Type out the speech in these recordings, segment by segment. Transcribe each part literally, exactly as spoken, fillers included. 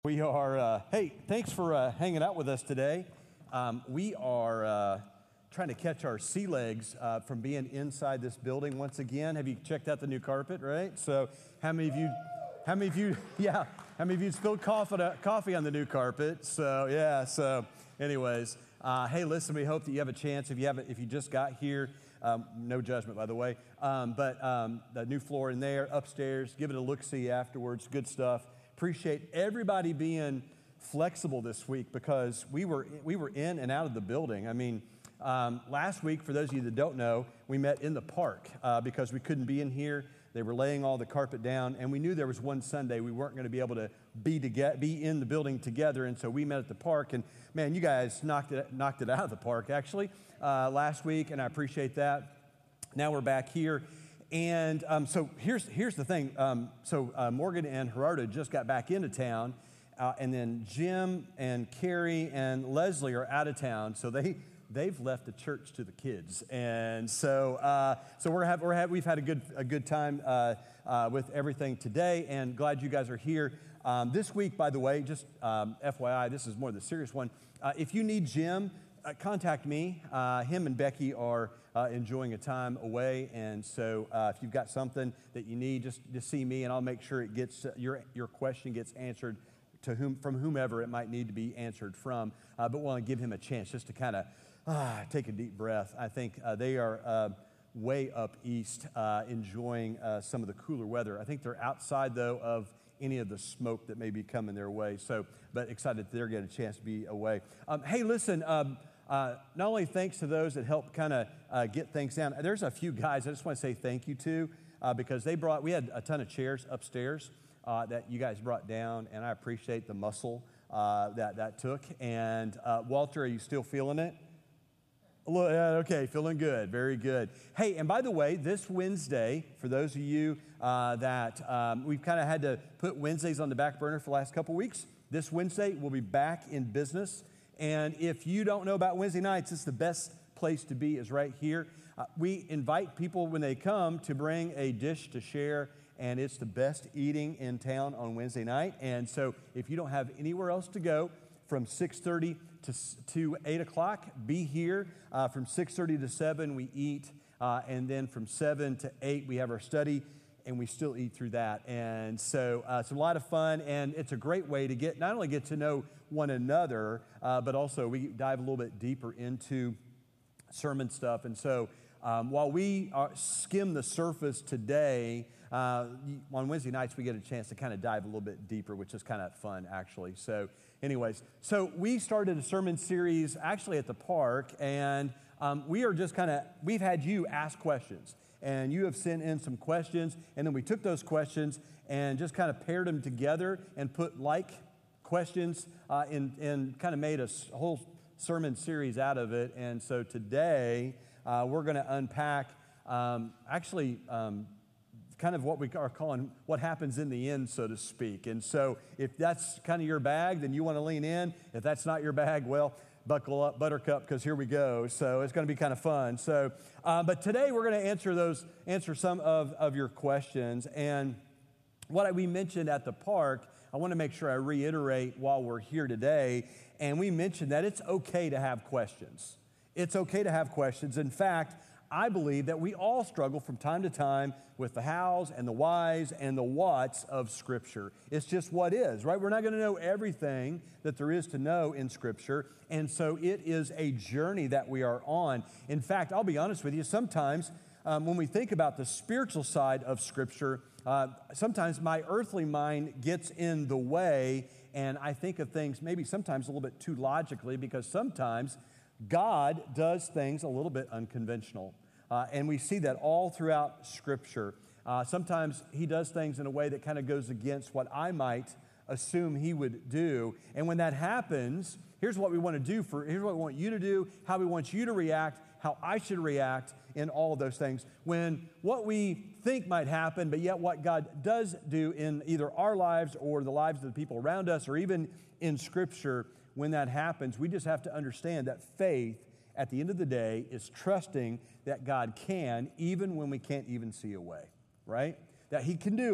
We are, uh, hey, thanks for uh, hanging out with us today. Um, we are uh, trying to catch our sea legs uh, from being inside this building once again. Have you checked out the new carpet, right? So how many of you, how many of you, yeah, how many of you spilled coffee, coffee on the new carpet? So, yeah, so anyways, uh, hey, listen, we hope that you have a chance. If you haven't, if you just got here, um, no judgment, by the way, um, but um, the new floor in there, upstairs, give it a look-see afterwards, good stuff. Appreciate everybody being flexible this week because we were we were in and out of the building. I mean, um, last week, for those of you that don't know, we met in the park uh, because we couldn't be in here. They were laying all the carpet down, and we knew there was one Sunday we weren't going to be able to be to get, be in the building together, and so we met at the park. And man, you guys knocked it knocked it out of the park actually uh, last week, and I appreciate that. Now we're back here. And um, so here's here's the thing. Um, so uh, Morgan and Gerardo just got back into town, uh, and then Jim and Carrie and Leslie are out of town. So they they've left the church to the kids, and so uh, so we're have we're have, we've had a good a good time uh, uh, with everything today, and glad you guys are here. Um, this week, by the way, just um, F Y I, this is more the serious one. Uh, if you need Jim, Uh, contact me. Uh, him and Becky are uh, enjoying a time away, and so uh, if you've got something that you need, just just see me, and I'll make sure it gets uh, your your question gets answered to whom from whomever it might need to be answered from. Uh, but want to give him a chance just to kind of uh, take a deep breath. I think uh, they are uh, way up east, uh, enjoying uh, some of the cooler weather. I think they're outside though of any of the smoke that may be coming their way. So, but excited that they're getting a chance to be away. Um, hey, listen. Um, Uh, not only thanks to those that helped kind of uh, get things down, there's a few guys I just want to say thank you to uh, because they brought, we had a ton of chairs upstairs uh, that you guys brought down, and I appreciate the muscle uh, that that took. And uh, Walter, are you still feeling it? A little, yeah, okay, feeling good, very good. Hey, and by the way, this Wednesday, for those of you uh, that um, we've kind of had to put Wednesdays on the back burner for the last couple weeks, this Wednesday we'll be back in business. And if you don't know about Wednesday nights, it's the best place to be is right here. Uh, we invite people when they come to bring a dish to share, and it's the best eating in town on Wednesday night. And so if you don't have anywhere else to go, from six thirty to, to eight o'clock, be here. Uh, from six thirty to seven, we eat. Uh, and then from seven to eight, we have our study, and we still eat through that. And so uh, it's a lot of fun, and it's a great way to get not only get to know one another, uh, but also we dive a little bit deeper into sermon stuff. And so um, while we are, skim the surface today, uh, on Wednesday nights we get a chance to kind of dive a little bit deeper, which is kind of fun, actually. So anyways, so we started a sermon series actually at the park, and um, we are just kind of, we've had you ask questions. And you have sent in some questions, and then we took those questions and just kind of paired them together and put like questions uh, in, and kind of made a whole sermon series out of it. And so today uh, we're going to unpack um, actually um, kind of what we are calling what happens in the end, so to speak. And so if that's kind of your bag, then you want to lean in. If that's not your bag, well, buckle up, Buttercup, because here we go. So it's going to be kind of fun. So, uh, but today we're going to answer those, answer some of, of your questions. And what I, we mentioned at the park, I want to make sure I reiterate while we're here today. And we mentioned that it's okay to have questions. It's okay to have questions. In fact, I believe that we all struggle from time to time with the hows and the whys and the whats of Scripture. It's just what is, right? We're not going to know everything that there is to know in Scripture, and so it is a journey that we are on. In fact, I'll be honest with you, sometimes um, when we think about the spiritual side of Scripture, uh, sometimes my earthly mind gets in the way, and I think of things maybe sometimes a little bit too logically, because sometimes God does things a little bit unconventional. Uh, and we see that all throughout Scripture. Uh, sometimes he does things in a way that kind of goes against what I might assume he would do. And when that happens, here's what we want to do for, here's what we want you to do, how we want you to react, how I should react in all of those things. When what we think might happen, but yet what God does do in either our lives or the lives of the people around us, or even in Scripture, when that happens, we just have to understand that faith, at the end of the day, is trusting that God can, even when we can't even see a way, right? That he can do it,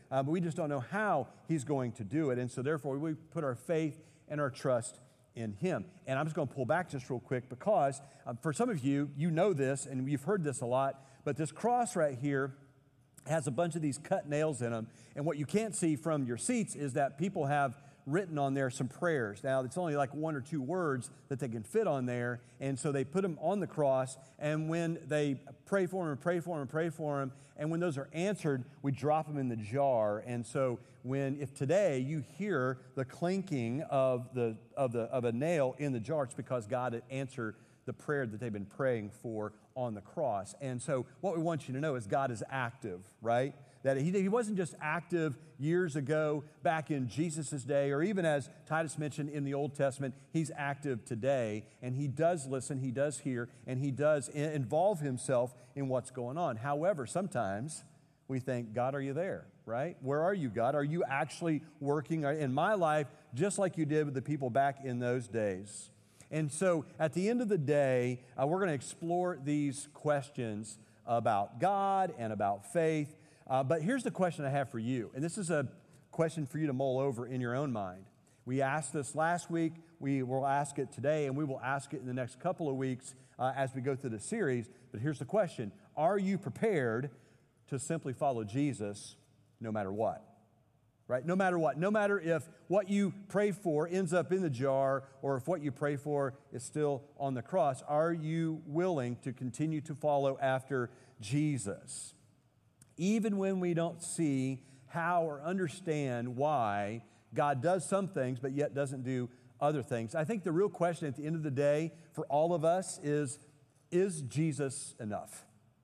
uh, but we just don't know how he's going to do it. And so therefore, we put our faith and our trust in him. And I'm just going to pull back just real quick because um, for some of you, you know this, and you've heard this a lot, but this cross right here has a bunch of these cut nails in them. And what you can't see from your seats is that people have written on there some prayers. Now, it's only like one or two words that they can fit on there, and so they put them on the cross, and when they pray for them and pray for them and pray for them, and when those are answered, we drop them in the jar. And so when, if today you hear the clinking of the of the of a nail in the jar, it's because God had answered the prayer that they've been praying for on the cross. And so what we want you to know is God is active, right? That he, he wasn't just active years ago back in Jesus' day, or even as Titus mentioned in the Old Testament, he's active today, and he does listen, he does hear, and he does in, involve himself in what's going on. However, sometimes we think, God, are you there, right? Where are you, God? Are you actually working in my life just like you did with the people back in those days? And so at the end of the day, uh, we're going to explore these questions about God and about faith. Uh, but here's the question I have for you, and this is a question for you to mull over in your own mind. We asked this last week, we will ask it today, and we will ask it in the next couple of weeks uh, as we go through the series. But here's the question: are you prepared to simply follow Jesus no matter what? Right? No matter what. No matter if what you pray for ends up in the jar or if what you pray for is still on the cross, are you willing to continue to follow after Jesus? Even when we don't see how or understand why God does some things but yet doesn't do other things. I think the real question at the end of the day for all of us is, is Jesus enough?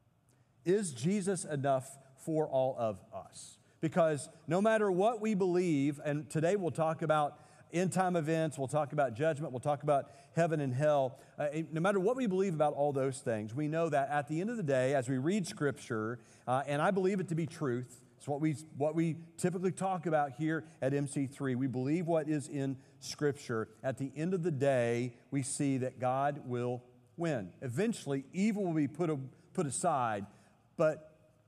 Is Jesus enough for all of us? Because no matter what we believe, and today we'll talk about end-time events, we'll talk about judgment, we'll talk about heaven and hell. Uh, no matter what we believe about all those things, we know that at the end of the day, as we read Scripture, uh, and I believe it to be truth, it's what we, what we typically talk about here at M C three. We believe what is in Scripture. At the end of the day, we see that God will win. Eventually, evil will be put, a, put aside, but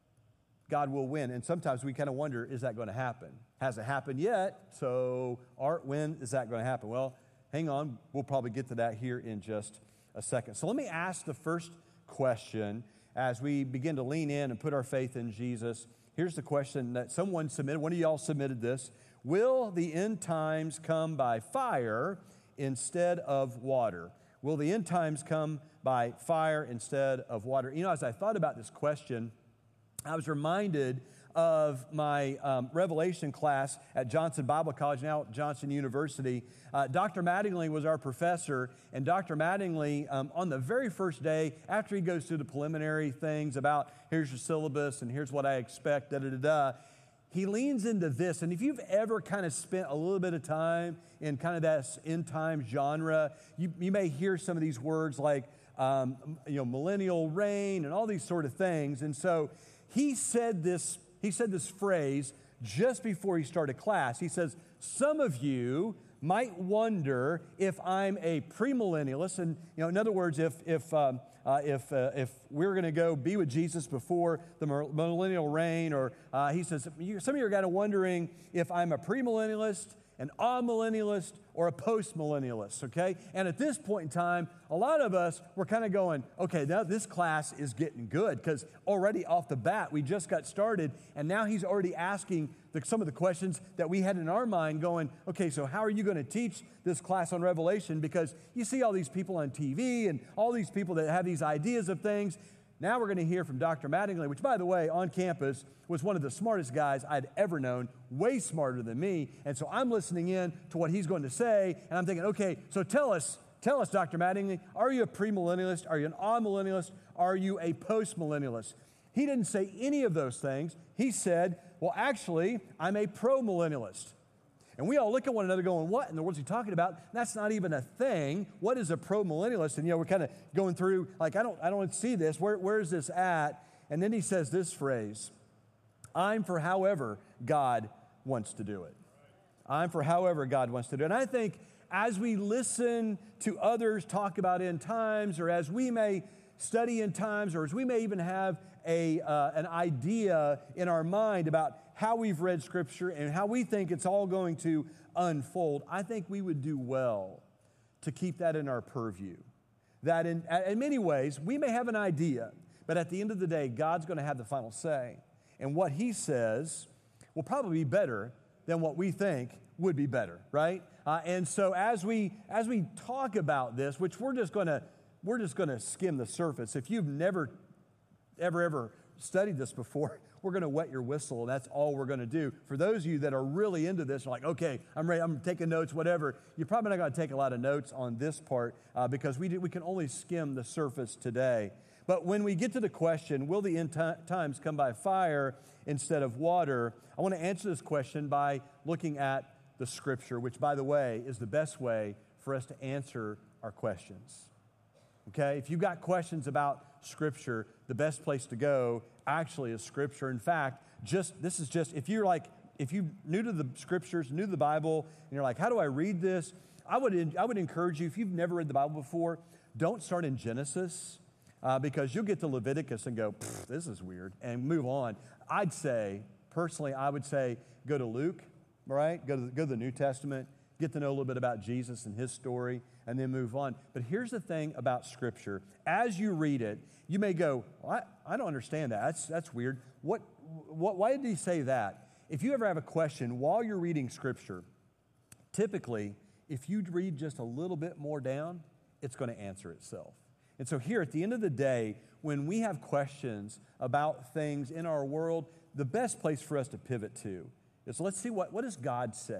God will win. And sometimes we kind of wonder, is that going to happen? Hasn't happened yet, so Art, when is that going to happen? Well, hang on. We'll probably get to that here in just a second. So let me ask the first question as we begin to lean in and put our faith in Jesus. Here's the question that someone submitted. One of y'all submitted this. Will the end times come by fire instead of water? Will the end times come by fire instead of water? You know, as I thought about this question, I was reminded of my um, Revelation class at Johnson Bible College, now Johnson University. Uh, Doctor Mattingly was our professor, and Doctor Mattingly, um, on the very first day, after he goes through the preliminary things about here's your syllabus and here's what I expect, da-da-da-da, he leans into this. And if you've ever kind of spent a little bit of time in kind of that end time genre, you, you may hear some of these words like, um, you know, millennial reign and all these sort of things. And so he said this, he said this phrase just before he started class. He says, some of you might wonder if I'm a premillennialist. And, you know, in other words, if if um, uh, if uh, if we're going to go be with Jesus before the millennial reign, or uh, he says, some of you are kind of wondering if I'm a premillennialist, an amillennialist, or a post-millennialist, okay? And at this point in time, a lot of us, we're kind of going, okay, now this class is getting good, because already off the bat, we just got started, and now he's already asking the, some of the questions that we had in our mind going, okay, so how are you going to teach this class on Revelation? Because you see all these people on T V and all these people that have these ideas of things. Now we're going to hear from Doctor Mattingly, which, by the way, on campus was one of the smartest guys I'd ever known, way smarter than me. And so I'm listening in to what he's going to say, and I'm thinking, okay, so tell us, tell us, Doctor Mattingly, are you a premillennialist? Are you an amillennialist? Are you a postmillennialist? He didn't say any of those things. He said, well, actually, I'm a pro-millennialist. And we all look at one another going, what in the world is he talking about? That's not even a thing. What is a pro-millennialist? And, you know, we're kind of going through, like, I don't I don't see this. Where, where is this at? And then he says this phrase, I'm for however God wants to do it. I'm for however God wants to do it. And I think as we listen to others talk about end times, or as we may study end times, or as we may even have a uh, an idea in our mind about how we've read Scripture and how we think it's all going to unfold, I think we would do well to keep that in our purview. That in, in many ways, we may have an idea, but at the end of the day, God's going to have the final say. And what He says will probably be better than what we think would be better, right? Uh, and so as we as we talk about this, which we're just going to we're just going to skim the surface. If you've never ever ever studied this before, we're going to wet your whistle, and that's all we're going to do. For those of you that are really into this, like, okay, I'm ready, I'm taking notes, whatever, you're probably not going to take a lot of notes on this part uh, because we do, we can only skim the surface today. But when we get to the question, will the end t- times come by fire instead of water, I want to answer this question by looking at the Scripture, which, by the way, is the best way for us to answer our questions. Okay? If you've got questions about Scripture, the best place to go actually is Scripture. In fact, just this is just, if you're like, if you're new to the Scriptures, new to the Bible, and you're like, how do I read this? I would, I would encourage you, if you've never read the Bible before, don't start in Genesis. Uh, because you'll get to Leviticus and go, this is weird, and move on. I'd say, personally, I would say go to Luke, right? Go to, go to the New Testament, get to know a little bit about Jesus and His story, and then move on. But here's the thing about Scripture. As you read it, you may go, well, I, I don't understand that. That's, that's weird. What, what, why did He say that? If you ever have a question while you're reading Scripture, typically, if you read just a little bit more down, it's going to answer itself. And so here, at the end of the day, when we have questions about things in our world, the best place for us to pivot to is let's see what, what does God say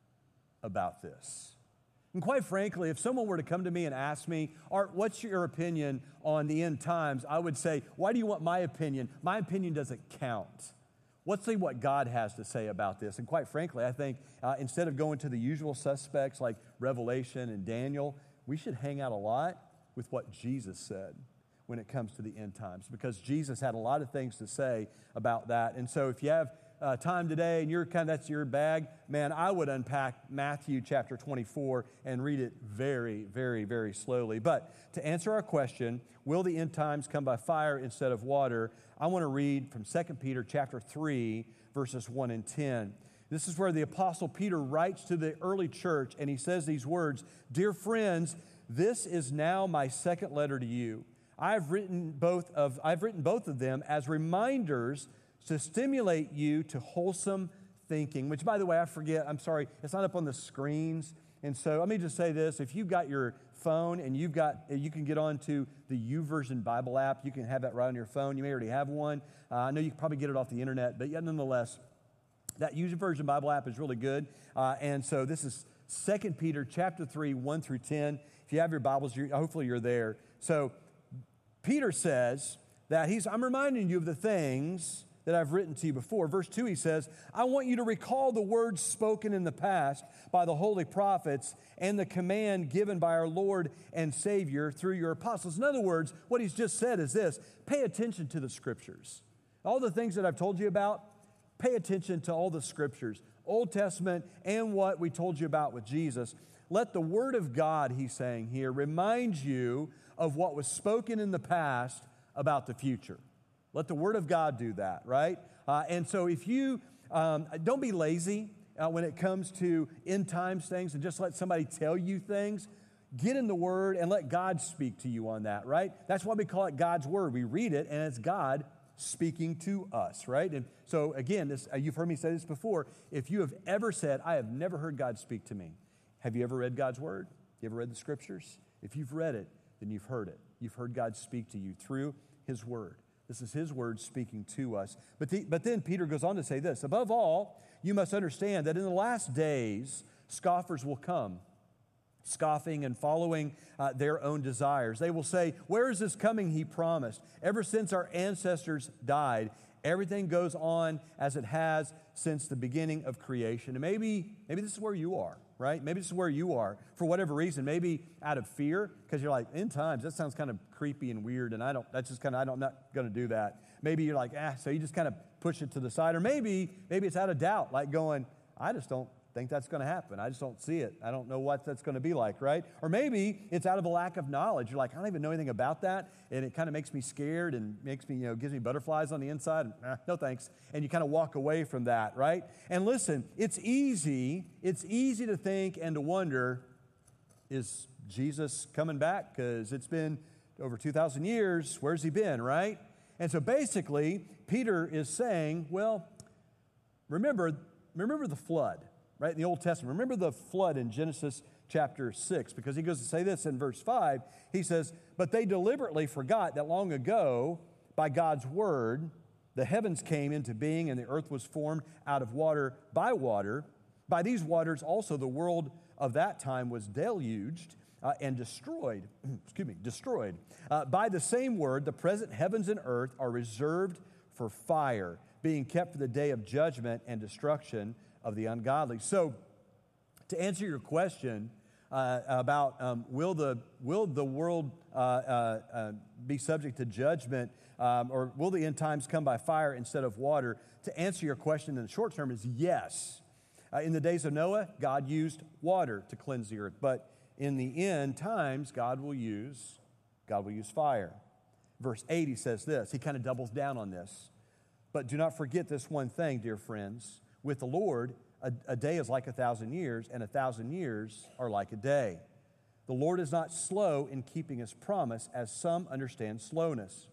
about this? And quite frankly, if someone were to come to me and ask me, Art, what's your opinion on the end times? I would say, why do you want my opinion? My opinion doesn't count. Let's see what God has to say about this. And quite frankly, I think uh, instead of going to the usual suspects like Revelation and Daniel, we should hang out a lot with what Jesus said when it comes to the end times, because Jesus had a lot of things to say about that. And so if you have uh, time today and you're kind of, that's your bag, man, I would unpack Matthew chapter twenty-four and read it very, very, very slowly. But to answer our question, will the end times come by fire instead of water? I want to read from Second Peter chapter three, verses one and ten. This is where the Apostle Peter writes to the early church, and he says these words, "Dear friends, this is now my second letter to you. I've written both of I've written both of them as reminders to stimulate you to wholesome thinking," which, by the way, I forget. I'm sorry, it's not up on the screens. And so let me just say this: if you've got your phone and you've got, you can get onto the YouVersion Bible app. You can have that right on your phone. You may already have one. Uh, I know you can probably get it off the internet, but yet nonetheless, that YouVersion Bible app is really good. Uh, and so this is Second Peter chapter three, one through ten. If you have your Bibles, you're, hopefully you're there. So Peter says that he's, I'm reminding you of the things that I've written to you before. Verse two, he says, I want you to recall the words spoken in the past by the holy prophets and the command given by our Lord and Savior through your apostles. In other words, what he's just said is this: pay attention to the Scriptures. All the things that I've told you about, pay attention to all the Scriptures, Old Testament and what we told you about with Jesus. Let the Word of God, he's saying here, remind you of what was spoken in the past about the future. Let the Word of God do that, right? Uh, and so if you, um, don't be lazy uh, when it comes to end times things and just let somebody tell you things. Get in the Word and let God speak to you on that, right? That's why we call it God's Word. We read it and it's God speaking to us, right? And so again, this, uh, you've heard me say this before. If you have ever said, I have never heard God speak to me, have you ever read God's Word? You ever read the Scriptures? If you've read it, then you've heard it. You've heard God speak to you through His Word. This is His Word speaking to us. But, the, but then Peter goes on to say this: above all, you must understand that in the last days, scoffers will come, scoffing and following uh, their own desires. They will say, where is this coming he promised? Ever since our ancestors died, everything goes on as it has since the beginning of creation. And maybe, maybe this is where you are, right? Maybe this is where you are for whatever reason. Maybe out of fear, because you're like, end times, that sounds kind of creepy and weird, and I don't, that's just kind of, I don't, I'm not going to do that. Maybe you're like, ah, so you just kind of push it to the side. Or maybe, maybe it's out of doubt, like going, I just don't, think that's going to happen. I just don't see it. I don't know what that's going to be like, right? Or maybe it's out of a lack of knowledge. You're like, I don't even know anything about that, and it kind of makes me scared and makes me, you know, gives me butterflies on the inside. Eh, no thanks. And you kind of walk away from that, right? And listen, it's easy, it's easy to think and to wonder, is Jesus coming back? Because it's been over two thousand years. Where's he been, right? And so basically, Peter is saying, well, remember, remember the flood. Right, in the Old Testament. Remember the flood in Genesis chapter six, because he goes to say this in verse five. He says, but they deliberately forgot that long ago, by God's word, the heavens came into being and the earth was formed out of water by water. By these waters also the world of that time was deluged uh, and destroyed. Excuse me, destroyed. Uh, by the same word, the present heavens and earth are reserved for fire, being kept for the day of judgment and destruction of the ungodly. So, to answer your question uh, about um, will the will the world uh, uh, uh, be subject to judgment, um, or will the end times come by fire instead of water? To answer your question in the short term is yes. Uh, in the days of Noah, God used water to cleanse the earth, but in the end times, God will use God will use fire. Verse eight, he says this. He kind of doubles down on this. But do not forget this one thing, dear friends. With the Lord, a, a day is like a thousand years, and a thousand years are like a day. The Lord is not slow in keeping his promise, as some understand slowness.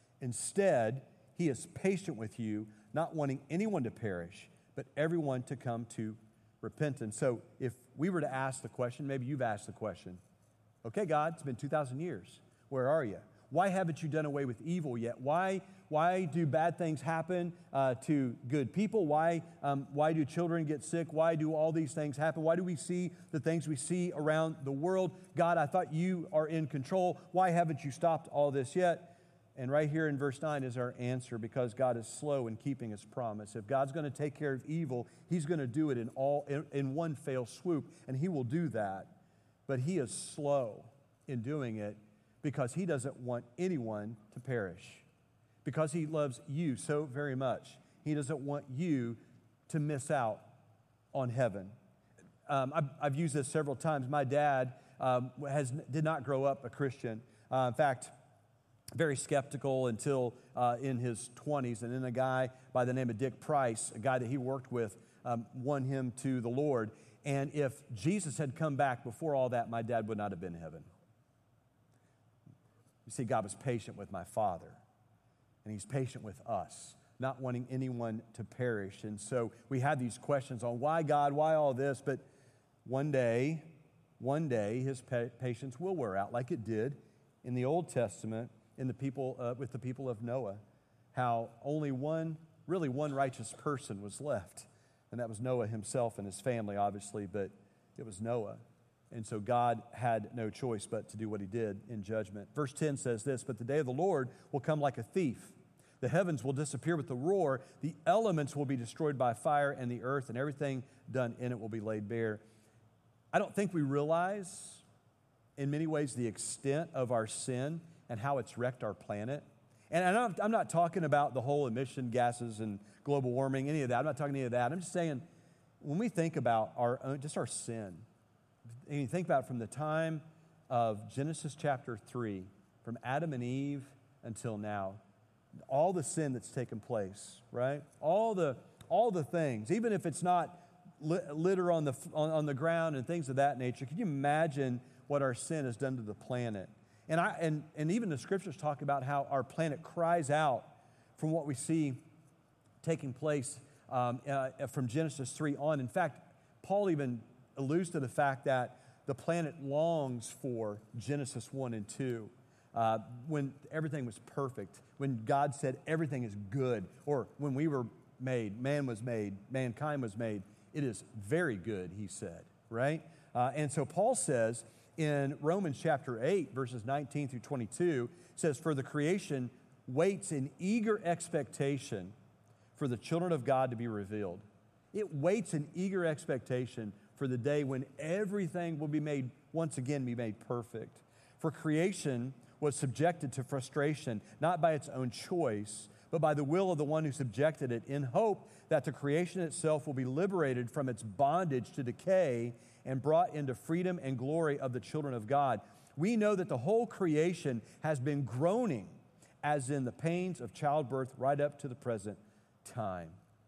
Instead, he is patient with you, not wanting anyone to perish, but everyone to come to repentance. So if we were to ask the question, maybe you've asked the question, okay, God, it's been two thousand years. Where are you? Why haven't you done away with evil yet? Why, why do bad things happen uh, to good people? Why, um, why do children get sick? Why do all these things happen? Why do we see the things we see around the world? God, I thought you are in control. Why haven't you stopped all this yet? And right here in verse nine is our answer, because God is slow in keeping his promise. If God's going to take care of evil, he's going to do it in all in, in one fell swoop, and he will do that. But he is slow in doing it, because he doesn't want anyone to perish. Because he loves you so very much. He doesn't want you to miss out on heaven. Um, I've, I've used this several times. My dad um, has did not grow up a Christian. Uh, in fact, very skeptical until uh, in his twenties. And then a guy by the name of Dick Price, a guy that he worked with, um, won him to the Lord. And if Jesus had come back before all that, my dad would not have been in heaven. You see, God was patient with my father, and he's patient with us, not wanting anyone to perish. And so we have these questions on why God, why all this, but one day, one day, his pa- patience will wear out, like it did in the Old Testament in the people uh, with the people of Noah, how only one, really one righteous person was left, and that was Noah himself and his family, obviously, but it was Noah. And so God had no choice but to do what he did in judgment. Verse ten says this, but the day of the Lord will come like a thief. The heavens will disappear with a roar. The elements will be destroyed by fire, and the earth and everything done in it will be laid bare. I don't think we realize in many ways the extent of our sin and how it's wrecked our planet. And I'm not, I'm not talking about the whole emission gases and global warming, any of that. I'm not talking any of that. I'm just saying, when we think about our own, just our sin, and you think about it from the time of Genesis chapter three, from Adam and Eve until now, all the sin that's taken place, right? All the all the things, even if it's not litter on the on, on the ground and things of that nature. Can you imagine what our sin has done to the planet? And I and and even the scriptures talk about how our planet cries out from what we see taking place um, uh, from Genesis three on. In fact, Paul even alludes to the fact that the planet longs for Genesis one and two, uh, when everything was perfect, when God said everything is good, or when we were made, man was made, mankind was made, it is very good, he said, right? Uh, and so Paul says in Romans chapter eight, verses nineteen through twenty-two, says, for the creation waits in eager expectation for the children of God to be revealed. It waits in eager expectation for the day when everything will be made, once again, be made perfect. For creation was subjected to frustration, not by its own choice, but by the will of the one who subjected it, in hope that the creation itself will be liberated from its bondage to decay and brought into freedom and glory of the children of God. We know that the whole creation has been groaning as in the pains of childbirth right up to the present time.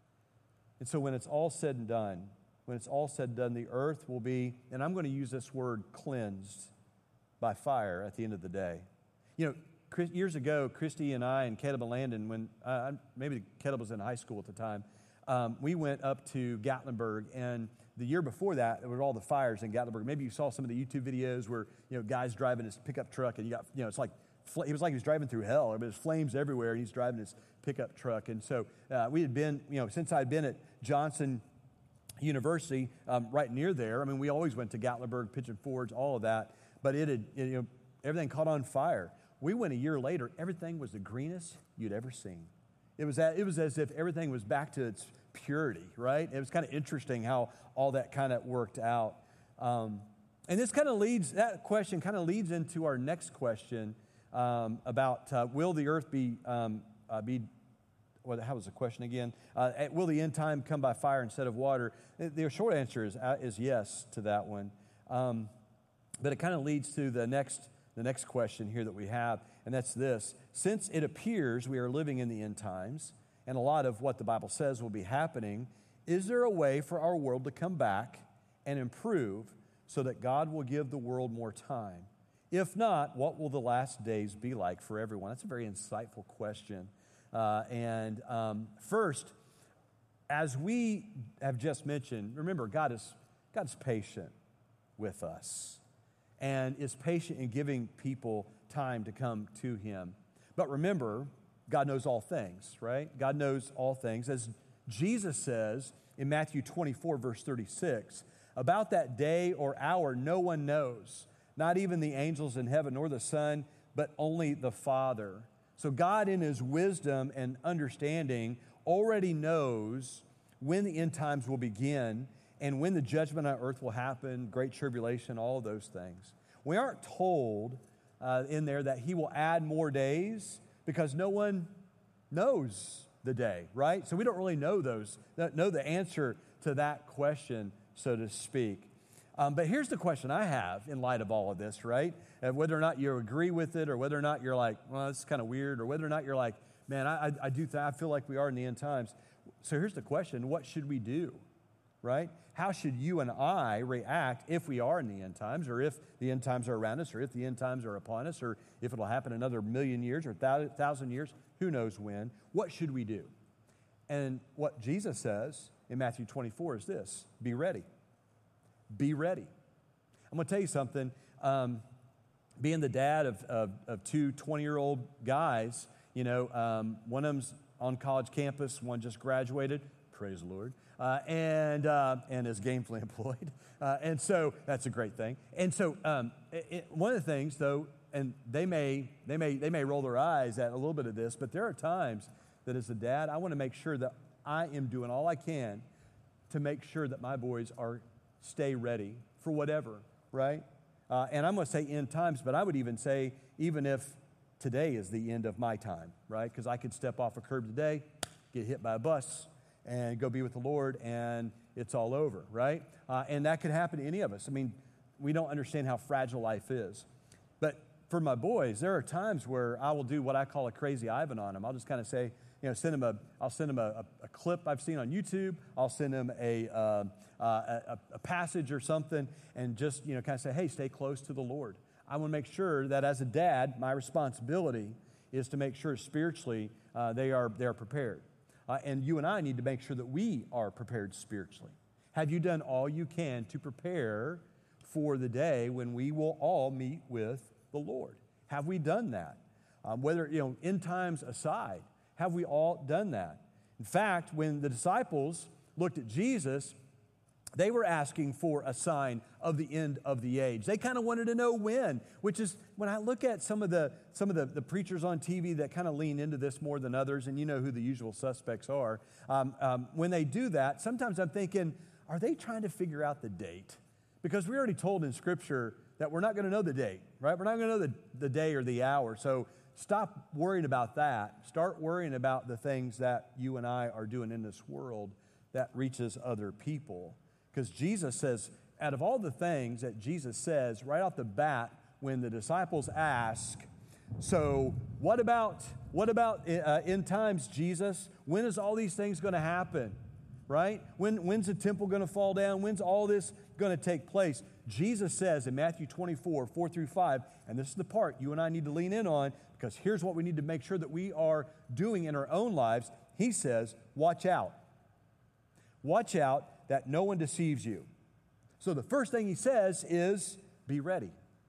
And so when it's all said and done, when it's all said and done, the earth will be, and I'm going to use this word, cleansed by fire at the end of the day. You know, Chris, years ago, Christy and I and Caleb and Landon, when uh, maybe Caleb was in high school at the time, um, we went up to Gatlinburg, and the year before that, there were all the fires in Gatlinburg. Maybe you saw some of the YouTube videos where, you know, guys driving his pickup truck, and you got, you know, it's like, it was like he was driving through hell. There was flames everywhere, and he's driving his pickup truck. And so uh, we had been, you know, since I'd been at Johnson University, um, right near there. I mean, we always went to Gatlinburg, Pigeon Forge, all of that. But it had, you know, everything caught on fire. We went a year later. Everything was the greenest you'd ever seen. It was that, it was as if everything was back to its purity, right? It was kind of interesting how all that kind of worked out. Um, and this kind of leads, that question kind of leads into our next question um, about uh, will the earth be, um, uh, be Well, how was the question again? Uh, will the end time come by fire instead of water? The short answer is uh, is yes to that one. Um, but it kind of leads to the next the next question here that we have, and that's this. Since it appears we are living in the end times, and a lot of what the Bible says will be happening, is there a way for our world to come back and improve so that God will give the world more time? If not, what will the last days be like for everyone? That's a very insightful question. Uh, and um, first, as we have just mentioned, remember, God is God's patient with us and is patient in giving people time to come to Him. But remember, God knows all things, right? God knows all things. As Jesus says in Matthew twenty-four, verse thirty-six, about that day or hour no one knows, not even the angels in heaven nor the Son, but only the Father. So God, in His wisdom and understanding, already knows when the end times will begin and when the judgment on earth will happen, great tribulation, all of those things. We aren't told uh, in there that He will add more days because no one knows the day, right? So we don't really know those, know the answer to that question, so to speak. Um, but here's the question I have in light of all of this, right? Uh, whether or not you agree with it, or whether or not you're like, well, this is kind of weird, or whether or not you're like, man, I, I, I do th- I feel like we are in the end times. So here's the question: what should we do, right? How should you and I react if we are in the end times, or if the end times are around us, or if the end times are upon us, or if it'll happen another million years or thou- thousand years? Who knows when? What should we do? And what Jesus says in Matthew twenty-four is this: be ready. Be ready. I'm going to tell you something. Um, being the dad of, of, of two twenty-year-old guys, you know, um, one of them's on college campus, one just graduated, praise the Lord, uh, and uh, and is gainfully employed. Uh, and so that's a great thing. And so um, it, it, one of the things, though, and they may they may they may roll their eyes at a little bit of this, but there are times that as a dad, I want to make sure that I am doing all I can to make sure that my boys are stay ready for whatever, right? Uh, and I'm going to say end times, but I would even say even if today is the end of my time, right? Because I could step off a curb today, get hit by a bus, and go be with the Lord, and it's all over, right? Uh, and that could happen to any of us. I mean, we don't understand how fragile life is. But for my boys, there are times where I will do what I call a crazy Ivan on them. I'll just kind of say, you know, send them a, I'll send them a, a, a clip I've seen on YouTube. I'll send them a, uh, uh, a, a passage or something, and just, you know, kind of say, hey, stay close to the Lord. I want to make sure that as a dad, my responsibility is to make sure spiritually uh, they are they are prepared. Uh, and you and I need to make sure that we are prepared spiritually. Have you done all you can to prepare for the day when we will all meet with the Lord? Have we done that? Um, whether, you know, end times aside, have we all done that? In fact, when the disciples looked at Jesus, they were asking for a sign of the end of the age. They kind of wanted to know when, which is when I look at some of the some of the, the preachers on T V that kind of lean into this more than others, and you know who the usual suspects are. Um, um, when they do that, sometimes I'm thinking, are they trying to figure out the date? Because we already told in Scripture that we're not going to know the date, right? We're not going to know the, the day or the hour. So stop worrying about that. Start worrying about the things that you and I are doing in this world that reaches other people. Because Jesus says, out of all the things that Jesus says right off the bat when the disciples ask, so what about, what about uh, end times, Jesus? When is all these things going to happen? Right? When, when's the temple going to fall down? When's all this going to take place? Jesus says in Matthew twenty-four, four through five, and this is the part you and I need to lean in on, because here's what we need to make sure that we are doing in our own lives. He says, watch out. Watch out that no one deceives you. So the first thing he says is, be ready.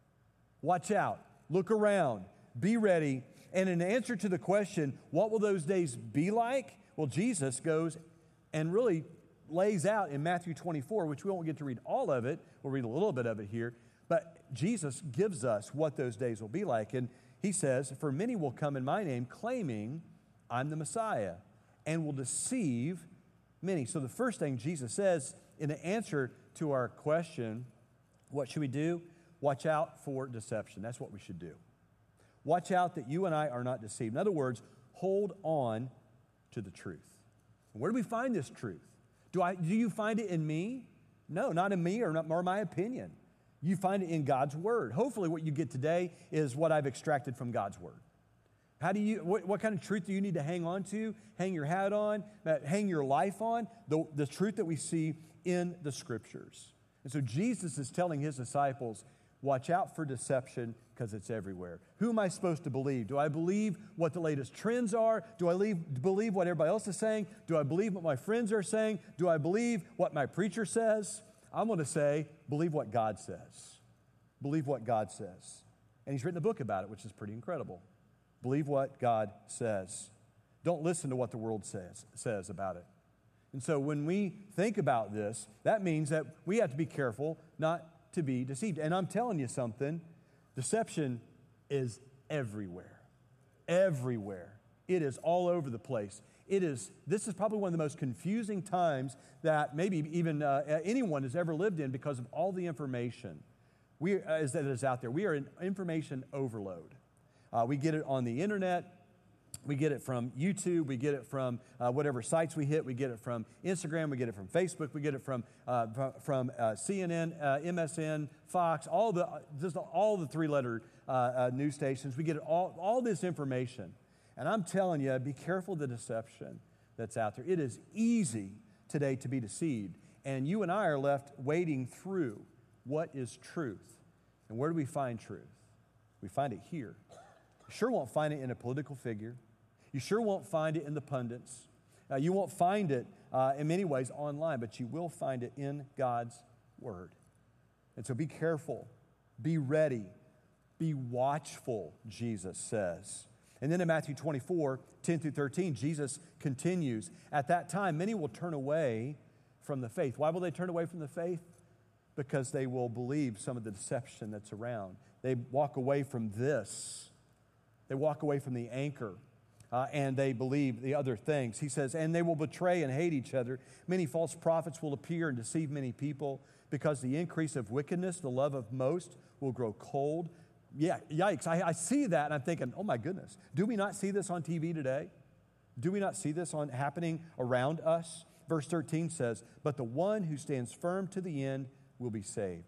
Watch out. Look around. Be ready. And in answer to the question, what will those days be like? Well, Jesus goes and really lays out in Matthew twenty-four, which we won't get to read all of it. We'll read a little bit of it here. But Jesus gives us what those days will be like. And he says, for many will come in my name claiming I'm the Messiah and will deceive many. So the first thing Jesus says in the answer to our question, what should we do? Watch out for deception. That's what we should do. Watch out that you and I are not deceived. In other words, hold on to the truth. Where do we find this truth? Do I? Do you find it in me? No, not in me or, not, or my opinion. You find it in God's Word. Hopefully what you get today is what I've extracted from God's Word. How do you, what, what kind of truth do you need to hang on to, hang your hat on, hang your life on? The, the truth that we see in the Scriptures. And so Jesus is telling his disciples, watch out for deception because it's everywhere. Who am I supposed to believe? Do I believe what the latest trends are? Do I leave, believe what everybody else is saying? Do I believe what my friends are saying? Do I believe what my preacher says? I'm going to say, believe what God says. Believe what God says. And he's written a book about it, which is pretty incredible. Believe what God says. Don't listen to what the world says, says about it. And so when we think about this, that means that we have to be careful not to be deceived. And I'm telling you something, deception is everywhere. Everywhere. It is all over the place. It is, this is probably one of the most confusing times that maybe even uh, anyone has ever lived in because of all the information we, uh, is that is out there. We are in information overload. Uh, we get it on the internet. We get it from YouTube. We get it from uh, whatever sites we hit. We get it from Instagram. We get it from Facebook. We get it from uh, from uh, C N N, uh, M S N, Fox, all the just all the three-letter uh, uh, news stations. We get it all all this information, and I'm telling you, be careful of the deception that's out there. It is easy today to be deceived, and you and I are left wading through what is truth, and where do we find truth? We find it here. You sure won't find it in a political figure. You sure won't find it in the pundits. Uh, you won't find it uh, in many ways online, but you will find it in God's Word. And so be careful, be ready, be watchful, Jesus says. And then in Matthew twenty-four, ten through thirteen, Jesus continues. At that time, many will turn away from the faith. Why will they turn away from the faith? Because they will believe some of the deception that's around. They walk away from this. They walk away from the anchor. Uh, and they believe the other things. He says, and they will betray and hate each other. Many false prophets will appear and deceive many people. Because the increase of wickedness, the love of most will grow cold. Yeah, yikes. I, I see that and I'm thinking, oh my goodness. Do we not see this on T V today? Do we not see this on happening around us? Verse thirteen says, but the one who stands firm to the end will be saved.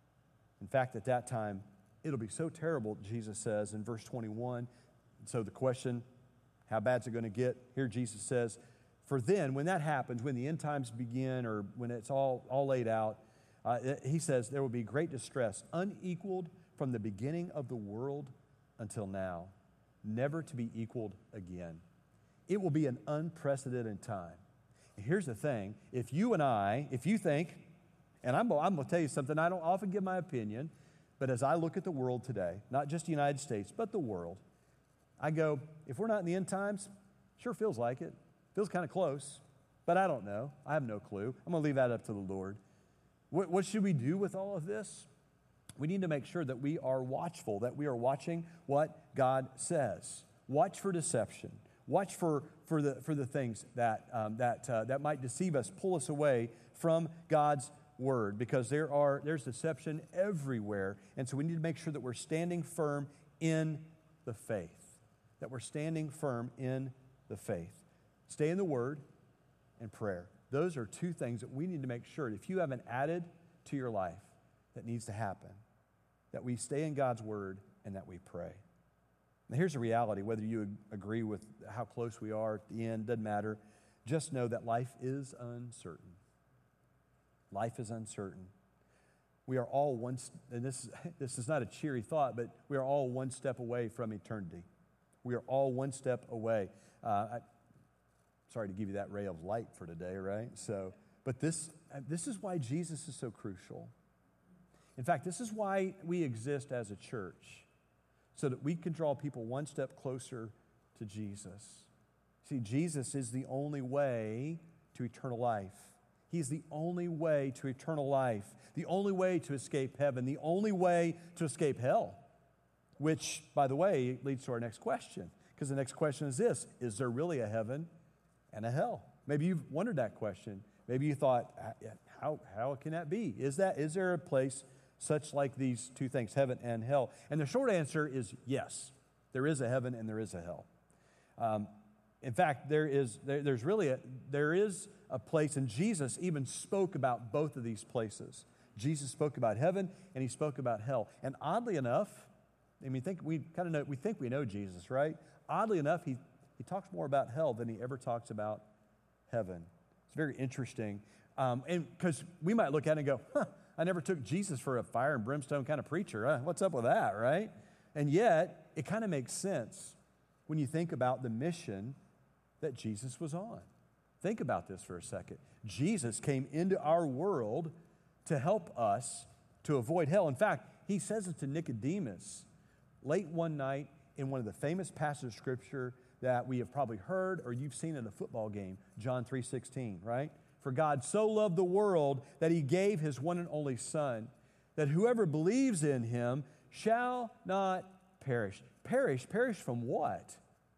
In fact, at that time, it'll be so terrible, Jesus says in verse twenty-one. So the question, how bad is it going to get? Here Jesus says, for then, when that happens, when the end times begin or when it's all, all laid out, uh, he says there will be great distress, unequaled from the beginning of the world until now, never to be equaled again. It will be an unprecedented time. And here's the thing. If you and I, if you think, and I'm, I'm going to tell you something, I don't often give my opinion, but as I look at the world today, not just the United States, but the world, I go, if we're not in the end times, sure feels like it. Feels kind of close, but I don't know. I have no clue. I'm going to leave that up to the Lord. What, what should we do with all of this? We need to make sure that we are watchful, that we are watching what God says. Watch for deception. Watch for, for, the, for the things that, um, that, uh, that might deceive us, pull us away from God's word, because there are, there's deception everywhere. And so we need to make sure that we're standing firm in the faith. that we're standing firm in the faith. Stay in the Word and prayer. Those are two things that we need to make sure, if you haven't added to your life, that needs to happen, that we stay in God's Word and that we pray. Now here's the reality, whether you agree with how close we are at the end, doesn't matter. Just know that life is uncertain. Life is uncertain. We are all one, and this, this is not a cheery thought, but we are all one step away from eternity. We are all one step away. Uh, I, sorry to give you that ray of light for today, right? So, but this, this is why Jesus is so crucial. In fact, this is why we exist as a church, so that we can draw people one step closer to Jesus. See, Jesus is the only way to eternal life. He's the only way to eternal life, the only way to escape heaven, the only way to escape hell, which, by the way, leads to our next question, because the next question is this: is there really a heaven and a hell? Maybe you've wondered that question. Maybe you thought, how, how can that be? Is that, is there a place such like these two things, heaven and hell? And the short answer is yes. There is a heaven and there is a hell. Um, in fact, there is there, there's really a, there is a place, and Jesus even spoke about both of these places. Jesus spoke about heaven and he spoke about hell. And oddly enough, I mean, think we kind of know we think we know Jesus, right? Oddly enough, he he talks more about hell than he ever talks about heaven. It's very interesting, um, and because we might look at it and go, huh, I never took Jesus for a fire and brimstone kind of preacher. Huh? What's up with that, right? And yet, it kind of makes sense when you think about the mission that Jesus was on. Think about this for a second. Jesus came into our world to help us to avoid hell. In fact, he says it to Nicodemus late one night in one of the famous passages of Scripture that we have probably heard or you've seen in a football game, John three sixteen, right? For God so loved the world that he gave his one and only Son, that whoever believes in him shall not perish. Perish? Perish from what?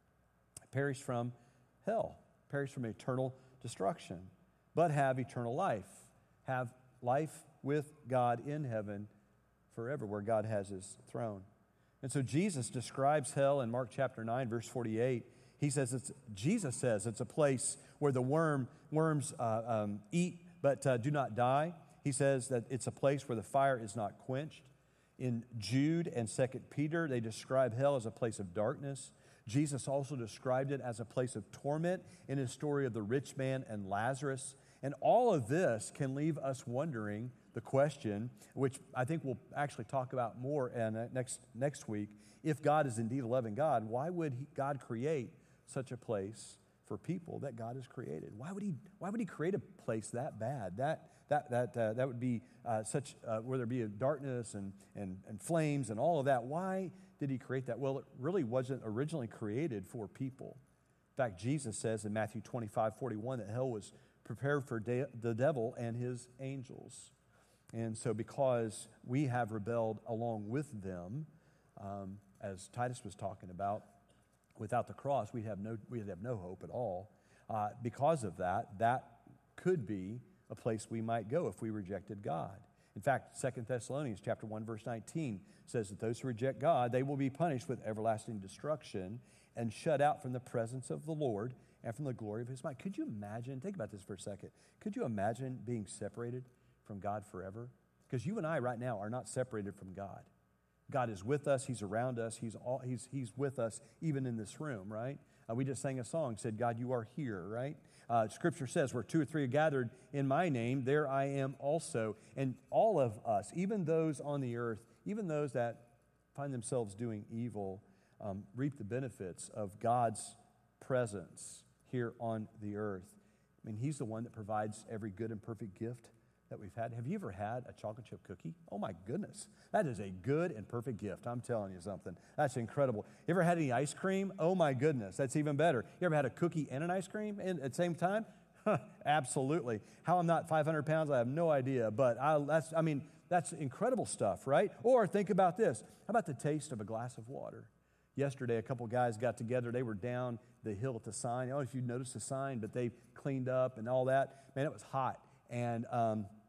Perish from hell. Perish from eternal destruction. But have eternal life. Have life with God in heaven forever, where God has his throne. And so Jesus describes hell in Mark chapter nine, verse forty-eight. He says, it's, Jesus says it's a place where the worm, worms uh, um, eat but uh, do not die. He says that it's a place where the fire is not quenched. In Jude and Second Peter, they describe hell as a place of darkness. Jesus also described it as a place of torment in his story of the rich man and Lazarus. And all of this can leave us wondering the question, which I think we'll actually talk about more in, next, next week. If God is indeed a loving God, why would he, God create such a place for people that God has created? Why would he, why would he create a place that bad? That, that, that, uh, that would be uh, such, uh, where there be a darkness and, and, and flames and all of that. Why did he create that? Well, it really wasn't originally created for people. In fact, Jesus says in Matthew twenty-five forty-one that hell was prepared for de- the devil and his angels. And so because we have rebelled along with them, um, as Titus was talking about, without the cross, we'd have no, we'd have no hope at all. Uh, because of that, that could be a place we might go if we rejected God. In fact, Second Thessalonians chapter one, verse nineteen says that those who reject God, they will be punished with everlasting destruction and shut out from the presence of the Lord and from the glory of his might. Could you imagine, think about this for a second, could you imagine being separated from God forever? Because you and I right now are not separated from God. God is with us, he's around us, he's all, he's, he's with us even in this room, right? Uh, we just sang a song, said, God, you are here, right? Uh, scripture says, where two or three are gathered in my name, there I am also. And all of us, even those on the earth, even those that find themselves doing evil, um, reap the benefits of God's presence here on the earth. I mean, he's the one that provides every good and perfect gift that we've had. Have you ever had a chocolate chip cookie? Oh my goodness. That is a good and perfect gift. I'm telling you something. That's incredible. You ever had any ice cream? Oh my goodness. That's even better. You ever had a cookie and an ice cream in, at the same time? Absolutely. How I'm not five hundred pounds, I have no idea. But I, that's, I mean, that's incredible stuff, right? Or think about this. How about the taste of a glass of water? Yesterday, a couple guys got together. They were down the hill at the sign. I don't know if you noticed the sign, but they cleaned up and all that. Man, it was hot. And um,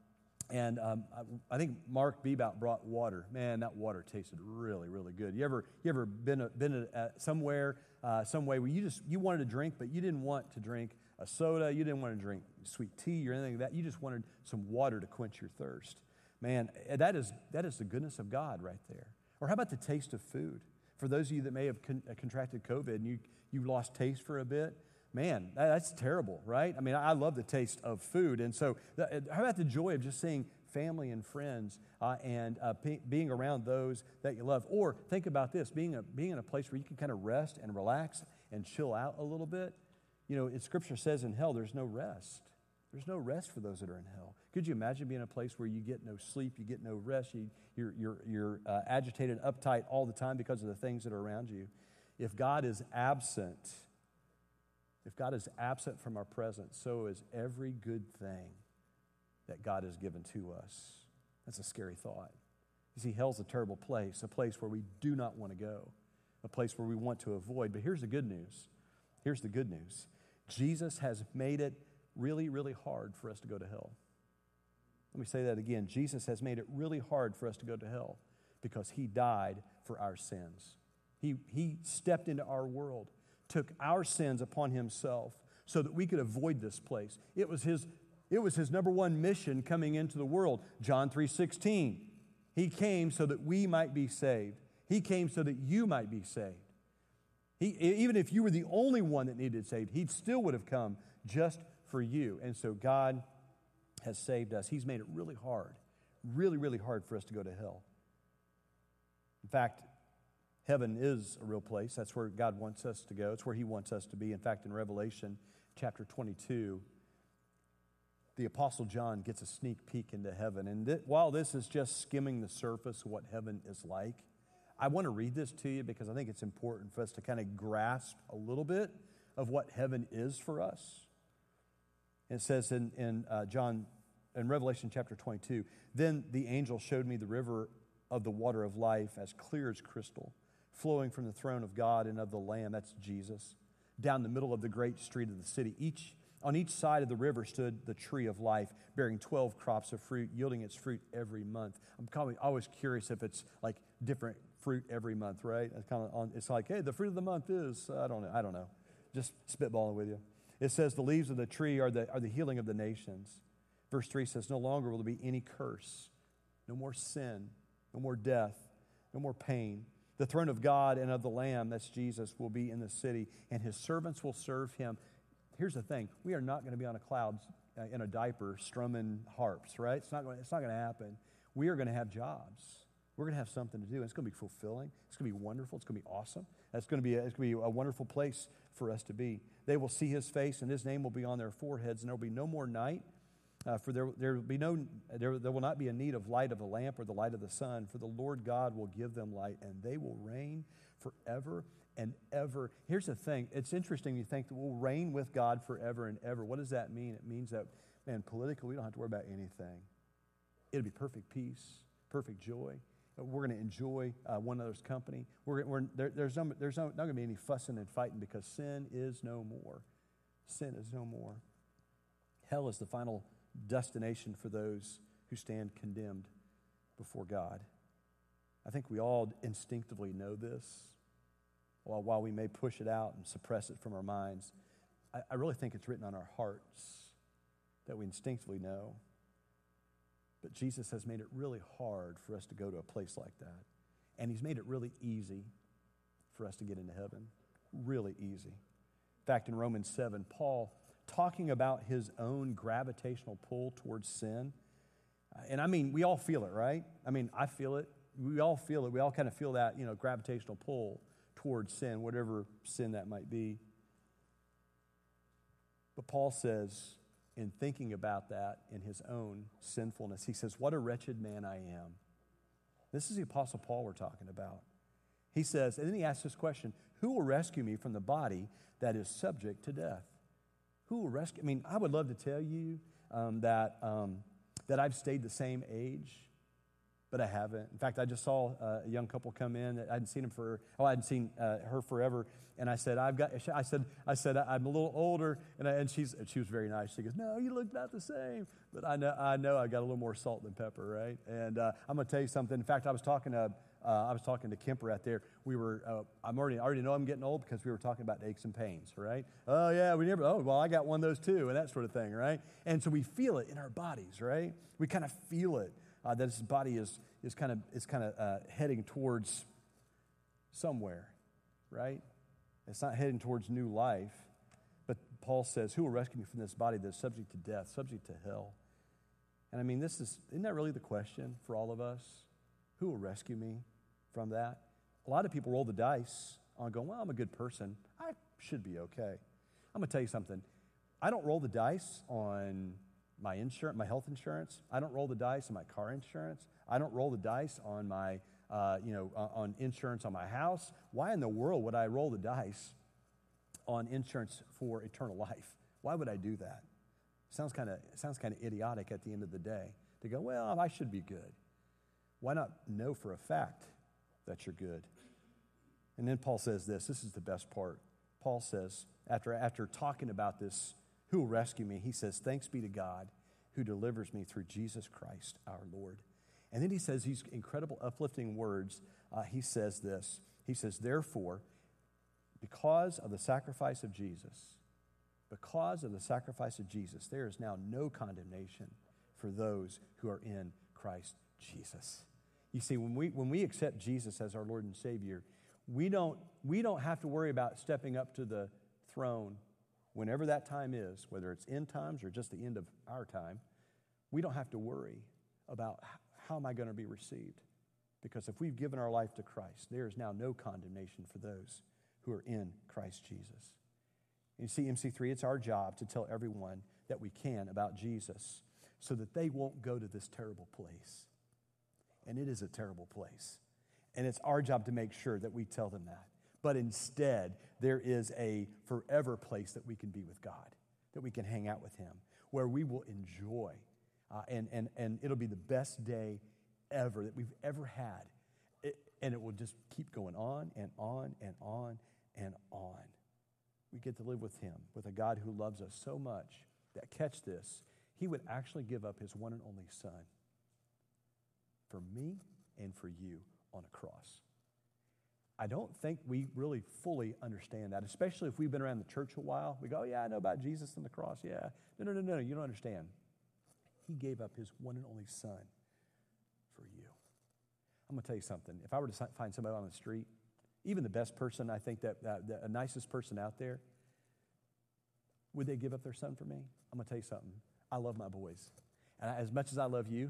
And um, I, I think Mark Bebout brought water. Man, that water tasted really, really good. You ever, you ever been a, been a, uh, somewhere, uh, some way where you just you wanted to drink, but you didn't want to drink a soda, you didn't want to drink sweet tea or anything like that. You just wanted some water to quench your thirst. Man, that is that is the goodness of God right there. Or how about the taste of food? For those of you that may have con- contracted COVID and you you lost taste for a bit. Man, that's terrible, right? I mean, I love the taste of food. And so how about the joy of just seeing family and friends uh, and uh, p- being around those that you love? Or think about this, being, a, being in a place where you can kind of rest and relax and chill out a little bit. You know, it, Scripture says in hell there's no rest. There's no rest for those that are in hell. Could you imagine being in a place where you get no sleep, you get no rest, you, you're, you're, you're uh, agitated, uptight all the time because of the things that are around you? If God is absent, If God is absent from our presence, so is every good thing that God has given to us. That's a scary thought. You see, hell's a terrible place, a place where we do not want to go, a place where we want to avoid. But here's the good news. Here's the good news. Jesus has made it really, really hard for us to go to hell. Let me say that again. Jesus has made it really hard for us to go to hell because he died for our sins. He, he stepped into our world, took our sins upon himself so that we could avoid this place. It was his, it was his number one mission coming into the world. John three sixteen. He came so that we might be saved. He came so that you might be saved. He, even if you were the only one that needed saved, he still would have come just for you. And so God has saved us. He's made it really hard, really, really hard for us to go to hell. In fact, heaven is a real place. That's where God wants us to go. It's where he wants us to be. In fact, in Revelation chapter twenty-two, the Apostle John gets a sneak peek into heaven. And th- while this is just skimming the surface of what heaven is like, I want to read this to you because I think it's important for us to kind of grasp a little bit of what heaven is for us. And it says in, in uh, John, in Revelation chapter twenty-two, then the angel showed me the river of the water of life as clear as crystal, flowing from the throne of God and of the Lamb, that's Jesus, down the middle of the great street of the city. Each On each side of the river stood the tree of life, bearing twelve crops of fruit, yielding its fruit every month. I'm kind of always curious if it's like different fruit every month, right? It's kind of on, it's like, hey, the fruit of the month is, I don't know, I don't know. Just spitballing with you. It says the leaves of the tree are the, are the healing of the nations. Verse three says, no longer will there be any curse, no more sin, no more death, no more pain. The throne of God and of the Lamb, that's Jesus, will be in the city, and his servants will serve him. Here's the thing. We are not going to be on a cloud uh, in a diaper strumming harps, right? It's not going, it's not going to happen. We are going to have jobs. We're going to have something to do. And it's going to be fulfilling. It's going to be wonderful. It's going to be awesome. It's going to be a, it's going to be a wonderful place for us to be. They will see his face, and his name will be on their foreheads, and there will be no more night. Uh, for there, there will be no, there, there will not be a need of light of a lamp or the light of the sun. For the Lord God will give them light, and they will reign forever and ever. Here's the thing. It's interesting you think that we'll reign with God forever and ever. What does that mean? It means that, man, politically, we don't have to worry about anything. It'll be perfect peace, perfect joy. We're going to enjoy uh, one another's company. We're, we're, there, there's no, there's no, not going to be any fussing and fighting because sin is no more. Sin is no more. Hell is the final destination for those who stand condemned before God. I think we all instinctively know this. While, while we may push it out and suppress it from our minds, I, I really think it's written on our hearts that we instinctively know. But Jesus has made it really hard for us to go to a place like that. And he's made it really easy for us to get into heaven. Really easy. In fact, in Romans seven, Paul, talking about his own gravitational pull towards sin, and I mean, we all feel it, right? I mean, I feel it. We all feel it. We all kind of feel that, you know, gravitational pull towards sin, whatever sin that might be. But Paul says, in thinking about that in his own sinfulness, he says, what a wretched man I am. This is the Apostle Paul we're talking about. He says, and then he asks this question, who will rescue me from the body that is subject to death? Who will rescue? I mean, I would love to tell you um, that, um, that I've stayed the same age, but I haven't. In fact, I just saw uh, a young couple come in. I hadn't seen him for, oh, I hadn't seen uh, her forever. And I said, I've got, I said, I said, I'm a little older. And, I, and she's, she was very nice. She goes, no, you look not the same. But I know, I know I got a little more salt than pepper, right? And uh, I'm going to tell you something. In fact, I was talking to, uh, I was talking to Kemper out there. We were, uh, I'm already, I already know I'm getting old because we were talking about aches and pains, right? Oh yeah, we never, oh, well, I got one of those too, and that sort of thing, right? And so we feel it in our bodies, right? We kind of feel it. Uh, that his body is is kind of is kind of uh, heading towards somewhere, right? It's not heading towards new life, but Paul says, "Who will rescue me from this body that is subject to death, subject to hell?" And I mean, this is isn't that really the question for all of us? Who will rescue me from that? A lot of people roll the dice on going, "Well, I'm a good person. I should be okay." I'm going to tell you something. I don't roll the dice on my insurance, my health insurance. I don't roll the dice on my car insurance. I don't roll the dice on my, uh, you know, uh, on insurance on my house. Why in the world would I roll the dice on insurance for eternal life? Why would I do that? Sounds kind of sounds kind of idiotic at the end of the day to go, well, I should be good. Why not know for a fact that you're good? And then Paul says this. This is the best part. Paul says, after after talking about this, who will rescue me? He says, thanks be to God who delivers me through Jesus Christ our Lord. And then he says these incredible uplifting words. Uh, he says this. He says, therefore, because of the sacrifice of Jesus, because of the sacrifice of Jesus, there is now no condemnation for those who are in Christ Jesus. You see, when we when we accept Jesus as our Lord and Savior, we don't we don't have to worry about stepping up to the throne whenever that time is, whether it's end times or just the end of our time. We don't have to worry about how am I going to be received, because if we've given our life to Christ, there is now no condemnation for those who are in Christ Jesus. You see, M C three, it's our job to tell everyone that we can about Jesus so that they won't go to this terrible place. And it is a terrible place. And it's our job to make sure that we tell them that. But instead, there is a forever place that we can be with God, that we can hang out with Him, where we will enjoy. Uh, and, and, and it'll be the best day ever that we've ever had. It, and it will just keep going on and on and on and on. We get to live with Him, with a God who loves us so much that, catch this, He would actually give up His one and only Son for me and for you on a cross. I don't think we really fully understand that, especially if we've been around the church a while. We go, oh, yeah, I know about Jesus and the cross, yeah. No, no, no, no, you don't understand. He gave up His one and only Son for you. I'm going to tell you something. If I were to find somebody on the street, even the best person, I think that, that the nicest person out there, would they give up their son for me? I'm going to tell you something. I love my boys. And I, as much as I love you,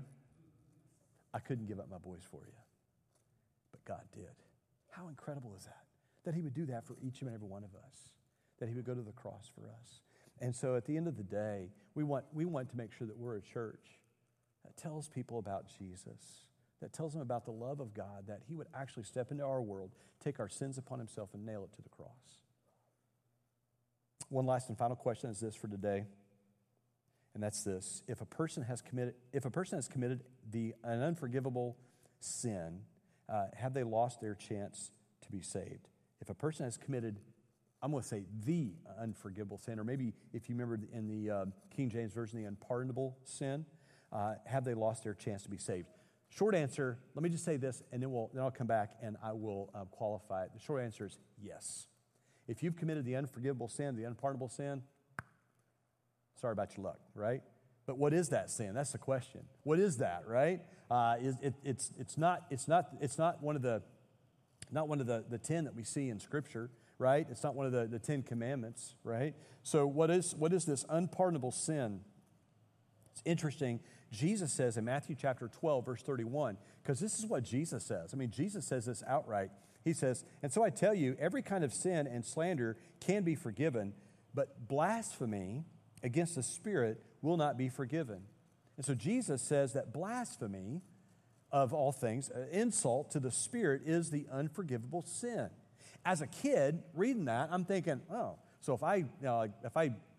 I couldn't give up my boys for you. But God did. How incredible is that? That He would do that for each and every one of us. That He would go to the cross for us. And so at the end of the day, we want, we want to make sure that we're a church that tells people about Jesus, that tells them about the love of God, that He would actually step into our world, take our sins upon Himself, and nail it to the cross. One last and final question is this for today, and that's this. If a person has committed, if a person has committed the, an unforgivable sin, uh, have they lost their chance to be saved? If a person has committed, I'm going to say the unforgivable sin, or maybe if you remember in the uh, King James Version, the unpardonable sin, uh, have they lost their chance to be saved? Short answer, let me just say this, and then, we'll, then I'll come back and I will uh, qualify it. The short answer is yes. If you've committed the unforgivable sin, the unpardonable sin, sorry about your luck, right? But what is that sin? That's the question. What is that, right? Uh, is, it, it's, it's, not, it's, not, it's not one of the not one of the, the ten that we see in Scripture, right? It's not one of the, the Ten Commandments, right? So what is what is this unpardonable sin? It's interesting. Jesus says in Matthew chapter twelve, verse thirty-one, because this is what Jesus says. I mean, Jesus says this outright. He says, and so I tell you, every kind of sin and slander can be forgiven, but blasphemy against the Spirit will not be forgiven. And so Jesus says that blasphemy, of all things, uh, insult to the Spirit is the unforgivable sin. As a kid, reading that, I'm thinking, oh, so if I, you know, if I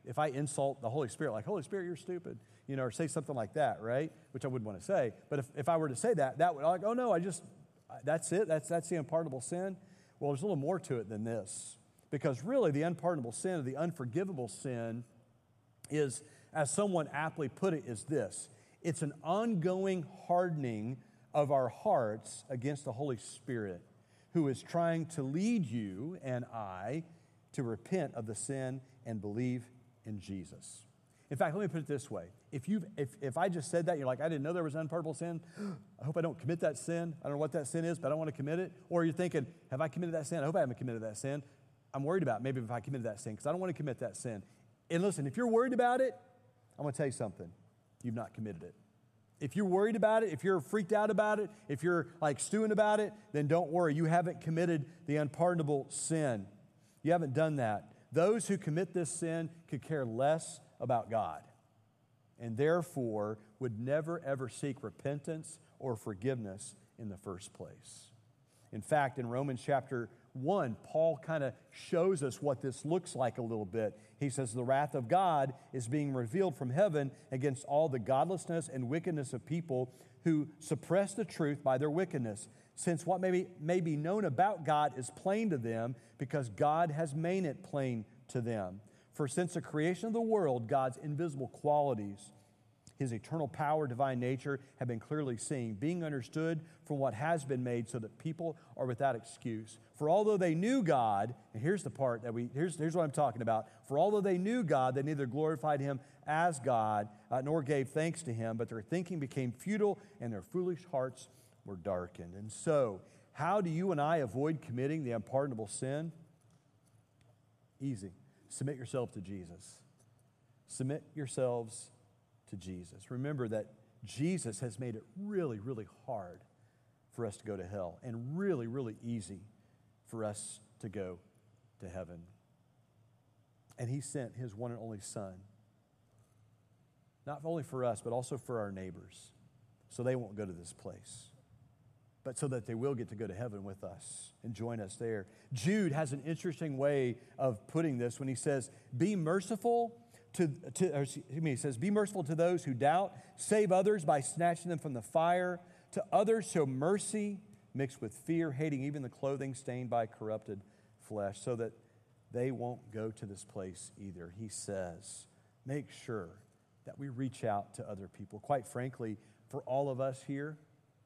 if I insult the Holy Spirit, like, Holy Spirit, you're stupid, you know, or say something like that, right? Which I wouldn't want to say. But if, if I were to say that, that would, like, oh no, I just, that's it, that's, that's the unpardonable sin. Well, there's a little more to it than this. Because really, the unpardonable sin or the unforgivable sin is, as someone aptly put it, is this. It's an ongoing hardening of our hearts against the Holy Spirit, who is trying to lead you and I to repent of the sin and believe in Jesus. In fact, let me put it this way. If, you've, if, if I just said that, you're like, I didn't know there was unpardonable sin. I hope I don't commit that sin. I don't know what that sin is, but I don't want to commit it. Or you're thinking, have I committed that sin? I hope I haven't committed that sin. I'm worried about maybe if I committed that sin because I don't want to commit that sin. And listen, if you're worried about it, I'm going to tell you something. You've not committed it. If you're worried about it, if you're freaked out about it, if you're like stewing about it, then don't worry. You haven't committed the unpardonable sin. You haven't done that. Those who commit this sin could care less about God and therefore would never, ever seek repentance or forgiveness in the first place. In fact, in Romans chapter one, Paul kind of shows us what this looks like a little bit. He says, the wrath of God is being revealed from heaven against all the godlessness and wickedness of people who suppress the truth by their wickedness, since what may be, may be known about God is plain to them because God has made it plain to them. For since the creation of the world, God's invisible qualities, His eternal power, divine nature, have been clearly seen, being understood from what has been made, so that people are without excuse. For although they knew God, and here's the part that we, here's, here's what I'm talking about. For although they knew God, they neither glorified Him as God, uh, nor gave thanks to Him, but their thinking became futile, and their foolish hearts were darkened. And so, how do you and I avoid committing the unpardonable sin? Easy. Submit yourself to Jesus. Submit yourselves to Jesus. Remember that Jesus has made it really, really hard for us to go to hell and really, really easy for us to go to heaven. And He sent His one and only Son, not only for us, but also for our neighbors, so they won't go to this place, but so that they will get to go to heaven with us and join us there. Jude has an interesting way of putting this when he says, be merciful to, to or excuse me, he says, be merciful to those who doubt, save others by snatching them from the fire, to others show mercy mixed with fear, hating even the clothing stained by corrupted flesh, so that they won't go to this place either. He says, make sure that we reach out to other people. Quite frankly, for all of us here,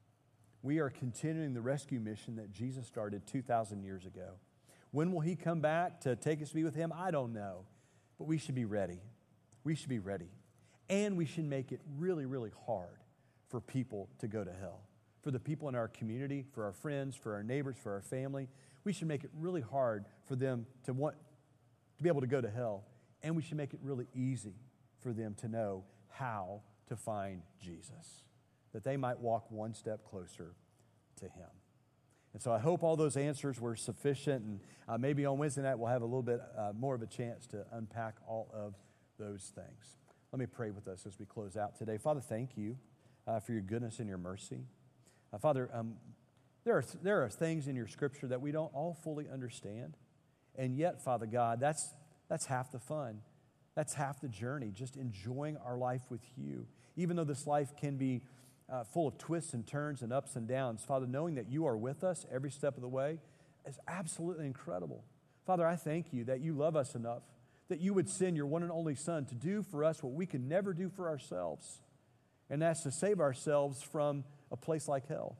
we are continuing the rescue mission that Jesus started two thousand years ago. When will He come back to take us to be with Him? I don't know. But we should be ready. We should be ready. And we should make it really, really hard for people to go to hell. For the people in our community, for our friends, for our neighbors, for our family. We should make it really hard for them to want to be able to go to hell. And we should make it really easy for them to know how to find Jesus, that they might walk one step closer to Him. And so I hope all those answers were sufficient, and uh, maybe on Wednesday night we'll have a little bit uh, more of a chance to unpack all of those things. Let me pray with us as we close out today. Father, thank You uh, for Your goodness and Your mercy. Uh, Father, um, there are, there are things in Your Scripture that we don't all fully understand, and yet, Father God, that's, that's half the fun. That's half the journey, just enjoying our life with You. Even though this life can be uh, full of twists and turns and ups and downs, Father, knowing that You are with us every step of the way is absolutely incredible. Father, I thank You that You love us enough, that You would send Your one and only Son to do for us what we could never do for ourselves, and that's to save ourselves from a place like hell.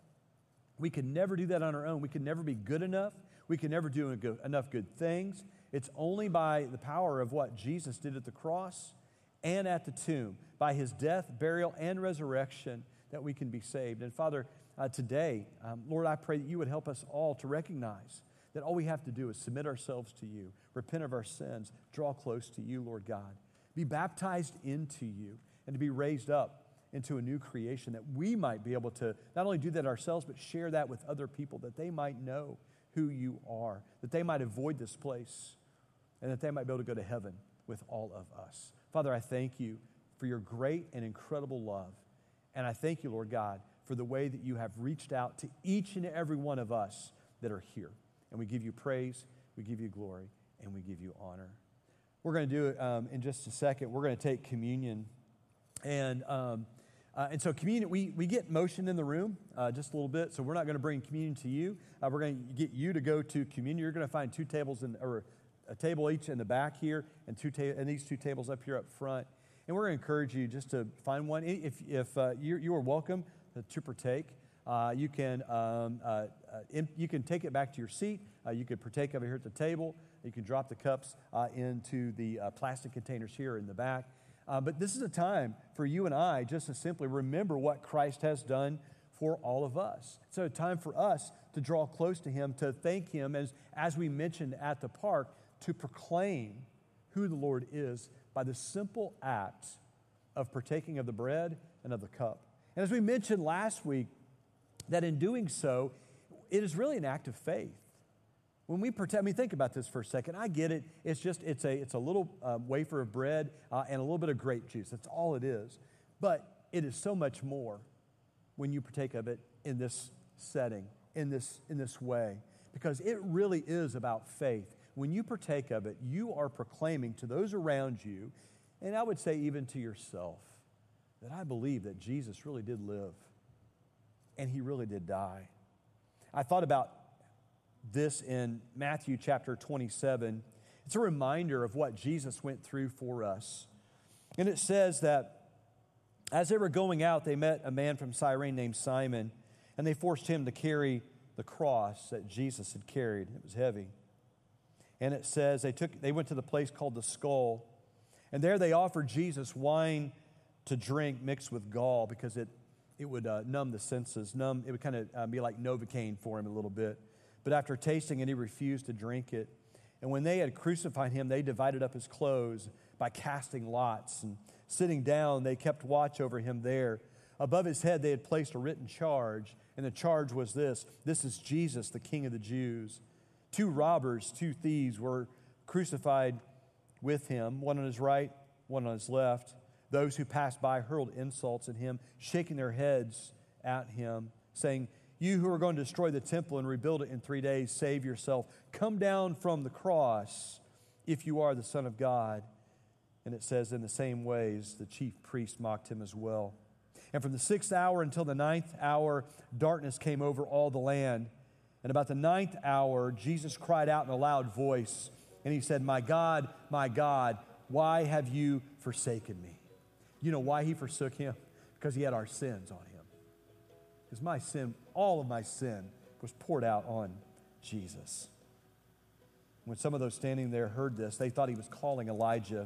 We could never do that on our own. We could never be good enough. We could never do enough good things. It's only by the power of what Jesus did at the cross and at the tomb, by His death, burial, and resurrection, that we can be saved. And Father, uh, today, um, Lord, I pray that You would help us all to recognize that all we have to do is submit ourselves to You, repent of our sins, draw close to You, Lord God, be baptized into You, and to be raised up into a new creation, that we might be able to not only do that ourselves, but share that with other people, that they might know who You are, that they might avoid this place, and that they might be able to go to heaven with all of us. Father, I thank You for Your great and incredible love. And I thank You, Lord God, for the way that You have reached out to each and every one of us that are here. And we give You praise, we give You glory, and we give You honor. We're going to do it um, in just a second. We're going to take communion. And um, uh, and so communion, we, we get motion in the room uh, just a little bit, so we're not going to bring communion to you. Uh, we're going to get you to go to communion. You're going to find two tables, in, or a table each in the back here, and two ta- and these two tables up here up front. And we're going to encourage you just to find one. If, if uh, you, you are welcome to partake. Uh, you can um, uh, uh, in, you can take it back to your seat. Uh, you could partake of it here at the table. You can drop the cups uh, into the uh, plastic containers here in the back. Uh, but this is a time for you and I just to simply remember what Christ has done for all of us. So a time for us to draw close to Him, to thank Him, as, as we mentioned at the park, to proclaim who the Lord is by the simple act of partaking of the bread and of the cup. And as we mentioned last week, that in doing so, it is really an act of faith. When we pretend, I mean, think about this for a second. I get it. It's just, it's a, it's a little uh, wafer of bread uh, and a little bit of grape juice. That's all it is. But it is so much more when you partake of it in this setting, in this, in this way, because it really is about faith. When you partake of it, you are proclaiming to those around you, and I would say even to yourself, that I believe that Jesus really did live, and He really did die. I thought about this in Matthew chapter twenty-seven. It's a reminder of what Jesus went through for us. And it says that as they were going out, they met a man from Cyrene named Simon, and they forced him to carry the cross that Jesus had carried. It was heavy. And it says they took they went to the place called the Skull, and there they offered Jesus wine to drink mixed with gall, because it it would uh, numb the senses, numb. It would kind of uh, be like Novocaine for him a little bit. But after tasting it, he refused to drink it. And when they had crucified him, they divided up his clothes by casting lots. And sitting down, they kept watch over him there. Above his head, they had placed a written charge. And the charge was this: "This is Jesus, the King of the Jews." Two robbers, two thieves were crucified with him, one on his right, one on his left. Those who passed by hurled insults at him, shaking their heads at him, saying, "You who are going to destroy the temple and rebuild it in three days, save yourself. Come down from the cross if you are the Son of God." And it says, in the same ways, the chief priests mocked him as well. And from the sixth hour until the ninth hour, darkness came over all the land. And about the ninth hour, Jesus cried out in a loud voice, and He said, "My God, my God, why have you forsaken me?" You know why He forsook Him? Because He had our sins on Him. Because my sin, all of my sin, was poured out on Jesus. When some of those standing there heard this, they thought He was calling Elijah.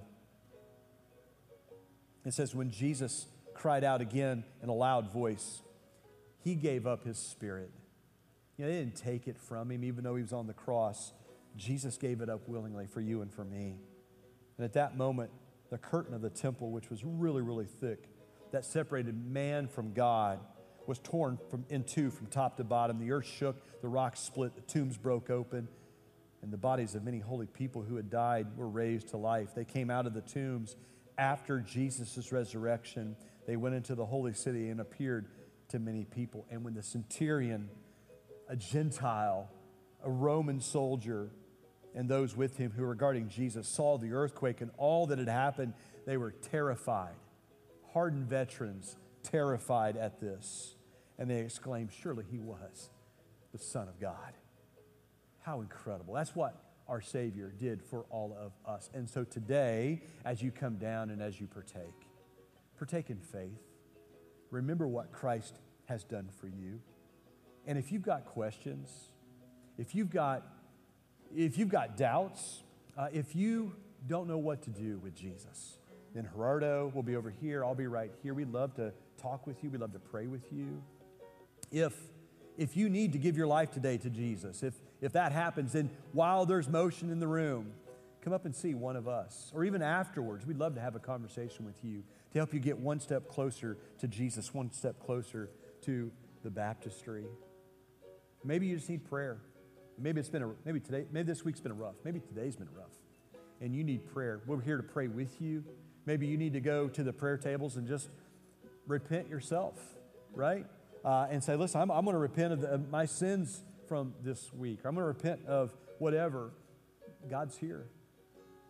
It says, when Jesus cried out again in a loud voice, He gave up His spirit. You know, they didn't take it from Him, even though He was on the cross. Jesus gave it up willingly for you and for me. And at that moment, the curtain of the temple, which was really, really thick, that separated man from God, was torn from, in two from top to bottom. The earth shook, the rocks split, the tombs broke open, and the bodies of many holy people who had died were raised to life. They came out of the tombs after Jesus' resurrection. They went into the holy city and appeared to many people. And when the centurion, a Gentile, a Roman soldier, and those with him who were regarding Jesus saw the earthquake and all that had happened, they were terrified. Hardened veterans, terrified at this. And they exclaimed, "Surely He was the Son of God." How incredible. That's what our Savior did for all of us. And so today, as you come down and as you partake, partake in faith. Remember what Christ has done for you. And if you've got questions, if you've got If you've got doubts, uh, if you don't know what to do with Jesus, then Gerardo will be over here. I'll be right here. We'd love to talk with you. We'd love to pray with you. If, if you need to give your life today to Jesus, if, if that happens, then while there's motion in the room, come up and see one of us. Or even afterwards, we'd love to have a conversation with you to help you get one step closer to Jesus, one step closer to the baptistry. Maybe you just need prayer. Maybe it's been a, maybe today, maybe this week's been rough. Maybe today's been rough, and you need prayer. We're here to pray with you. Maybe you need to go to the prayer tables and just repent yourself, right? Uh, and say, listen, I'm, I'm going to repent of, the, of my sins from this week. Or I'm going to repent of whatever. God's here.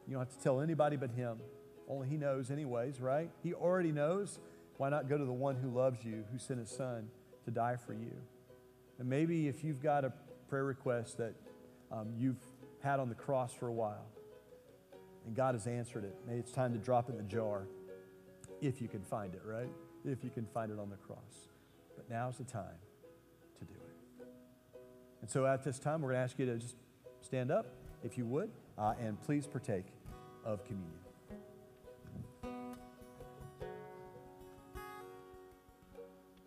You don't have to tell anybody but him. Only he knows anyways, right? He already knows. Why not go to the one who loves you, who sent his son to die for you? And maybe if you've got a prayer request that um, you've had on the cross for a while, and God has answered it, maybe it's time to drop it in the jar, if you can find it, right? If you can find it on the cross. But now's the time to do it. And so at this time, we're going to ask you to just stand up, if you would, uh, and please partake of communion.